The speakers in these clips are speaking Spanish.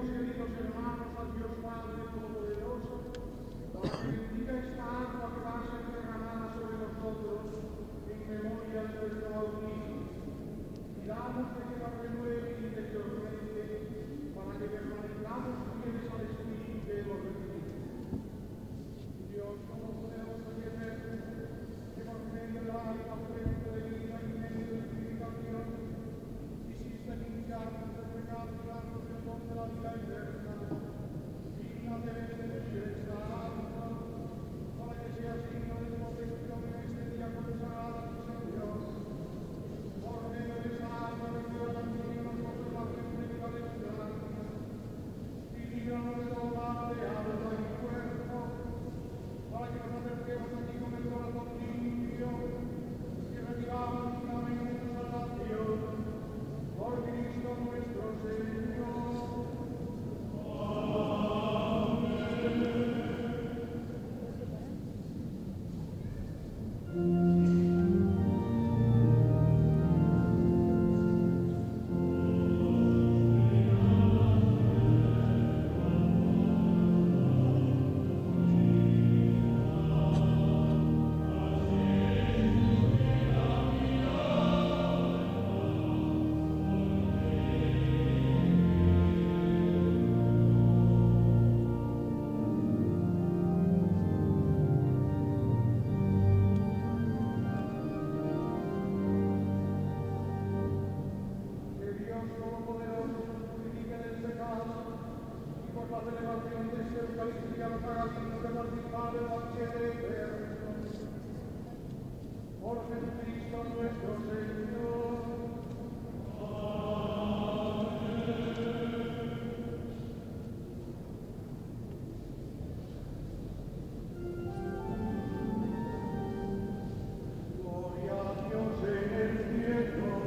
queridos hermanos, al Dios Padre Todopoderoso, para que bendiga esta agua que va a ser derramada sobre nosotros en memoria de nuestro bautismo. Pidamos que nos renueve interiormente para que permanezcamos fieles al Espíritu que hemos recibido. Dios Todopoderoso y eterno, que por medio del alma fuente de vida y medio de purificación, hiciste limpiar nuestros pecados y darnos el don de la vida eterna. Dígnate de bendecir esta alma, para que sea digno de protección en este día consagrado a tu Señor. Por medio de esta alma, bendiga también nosotros la vida de tu alma, y líbranos de todo mal de alma y cuerpo, para que nos acerquemos a ti con el corazón limpio, y recibamos dignamente tu salvación. Por Cristo nuestro Señor. Por Jesucristo nuestro Señor. Gloria a Dios en el cielo.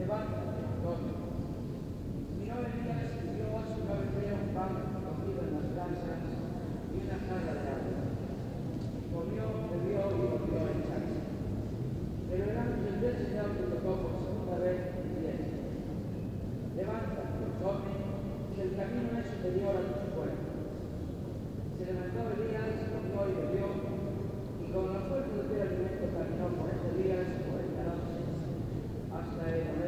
levántate, come. Y 9 días dio a su 9 días un pan cogido en las brasas y una jarra de agua. Comió, bebió y volvió a echarse. Pero el ángel del Señor le tocó por segunda vez y le dijo: levántate, come, que el camino es superior a tus fuerzas. Se levantó Elías, comió y bebió, y con la fuerza de aquel alimento caminó 40 días y 40 noches hasta el